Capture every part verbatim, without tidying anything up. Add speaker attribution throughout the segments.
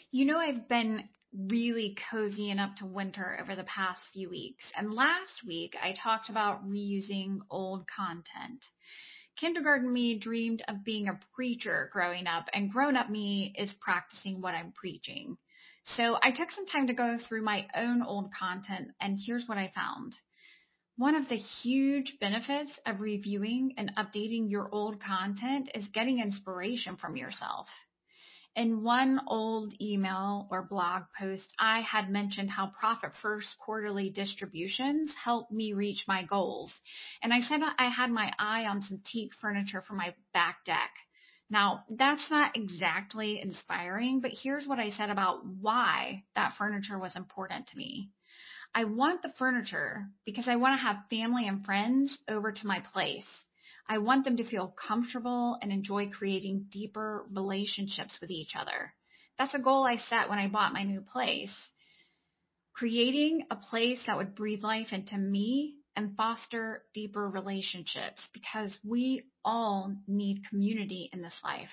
Speaker 1: You know, I've been really cozying up to winter over the past few weeks. And last week, I talked about reusing old content. Kindergarten me dreamed of being a preacher growing up, and grown up me is practicing what I'm preaching. So I took some time to go through my own old content, and here's what I found. One of the huge benefits of reviewing and updating your old content is getting inspiration from yourself. In one old email or blog post, I had mentioned how Profit First quarterly distributions helped me reach my goals. And I said I had my eye on some teak furniture for my back deck. Now, that's not exactly inspiring, but here's what I said about why that furniture was important to me. I want the furniture because I want to have family and friends over to my place. I want them to feel comfortable and enjoy creating deeper relationships with each other. That's a goal I set when I bought my new place. Creating a place that would breathe life into me and foster deeper relationships because we all need community in this life.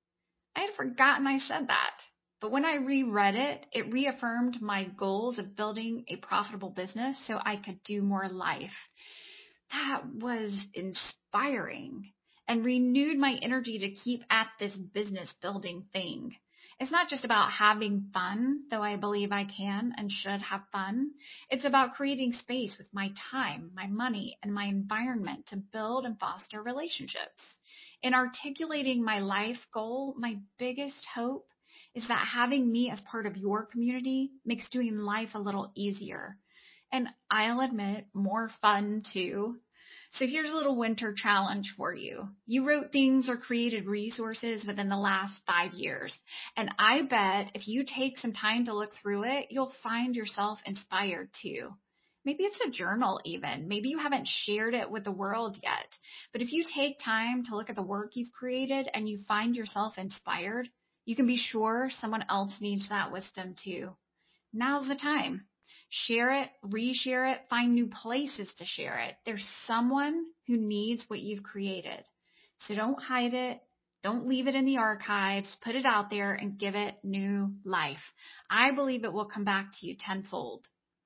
Speaker 1: I had forgotten I said that, but when I reread it, it reaffirmed my goals of building a profitable business so I could do more life. That was inspiring and renewed my energy to keep at this business building thing. It's not just about having fun, though I believe I can and should have fun. It's about creating space with my time, my money, and my environment to build and foster relationships. In articulating my life goal, my biggest hope is that having me as part of your community makes doing life a little easier. And I'll admit, more fun too. So here's a little winter challenge for you. You wrote things or created resources within the last five years. And I bet if you take some time to look through it, you'll find yourself inspired too. Maybe it's a journal even. Maybe you haven't shared it with the world yet. But if you take time to look at the work you've created and you find yourself inspired, you can be sure someone else needs that wisdom too. Now's the time. Share it, reshare it, find new places to share it. There's someone who needs what you've created. So don't hide it. Don't leave it in the archives. Put it out there and give it new life. I believe it will come back to you tenfold.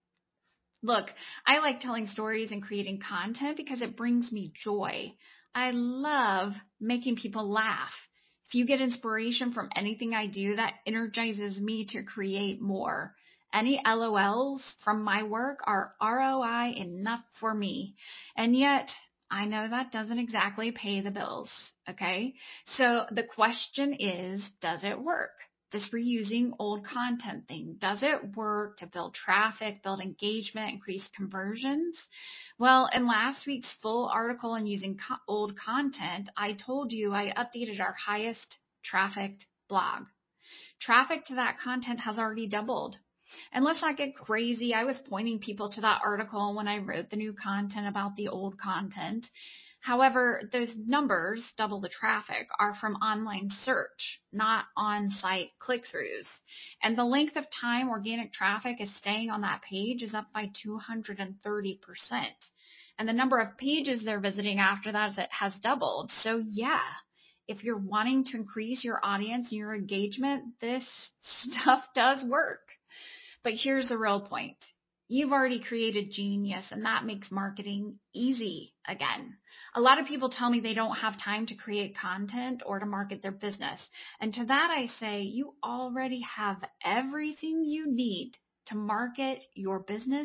Speaker 1: Look, I like telling stories and creating content because it brings me joy. I love making people laugh. If you get inspiration from anything I do, that energizes me to create more. Any L O Ls from my work are R O I enough for me. And yet, I know that doesn't exactly pay the bills, okay? So the question is, does it work? This reusing old content thing, does it work to build traffic, build engagement, increase conversions? Well, in last week's full article on using co- old content, I told you I updated our highest trafficked blog. Traffic to that content has already doubled. And let's not get crazy. I was pointing people to that article when I wrote the new content about the old content. However, those numbers, double the traffic, are from online search, not on-site click-throughs. And the length of time organic traffic is staying on that page is up by two hundred thirty percent. And the number of pages they're visiting after that has doubled. So yeah, if you're wanting to increase your audience and your engagement, this stuff does work. But here's the real point. You've already created genius, and that makes marketing easy again. A lot of people tell me they don't have time to create content or to market their business. And to that I say, you already have everything you need to market your business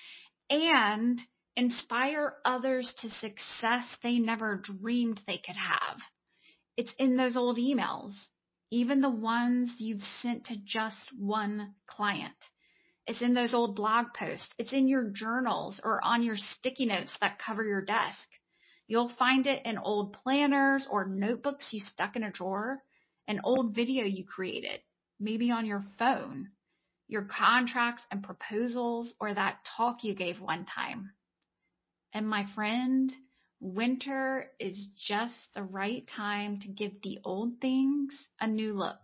Speaker 1: and inspire others to success they never dreamed they could have. It's in those old emails, even the ones you've sent to just one client. It's in those old blog posts. It's in your journals or on your sticky notes that cover your desk. You'll find it in old planners or notebooks you stuck in a drawer, an old video you created, maybe on your phone, your contracts and proposals, or that talk you gave one time. And my friend, winter is just the right time to give the old things a new look.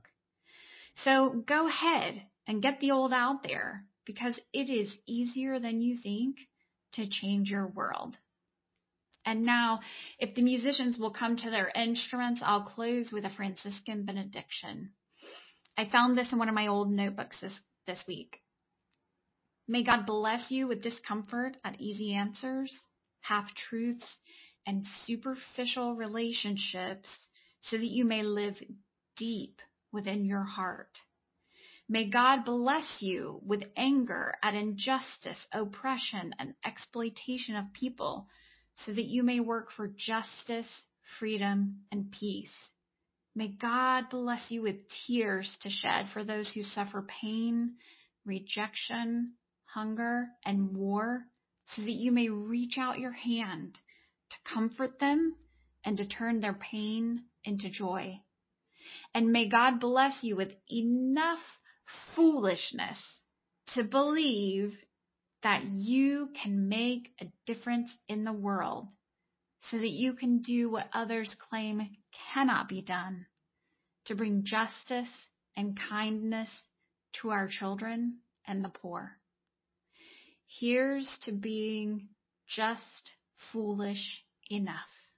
Speaker 1: So go ahead and get the old out there, because it is easier than you think to change your world. And now, if the musicians will come to their instruments, I'll close with a Franciscan benediction. I found this in one of my old notebooks this, this week. May God bless you with discomfort at easy answers, half-truths, and superficial relationships so that you may live deep within your heart. May God bless you with anger at injustice, oppression, and exploitation of people so that you may work for justice, freedom, and peace. May God bless you with tears to shed for those who suffer pain, rejection, hunger, and war, so that you may reach out your hand to comfort them and to turn their pain into joy. And may God bless you with enough foolishness to believe that you can make a difference in the world, so that you can do what others claim cannot be done, to bring justice and kindness to our children and the poor. Here's to being just foolish enough.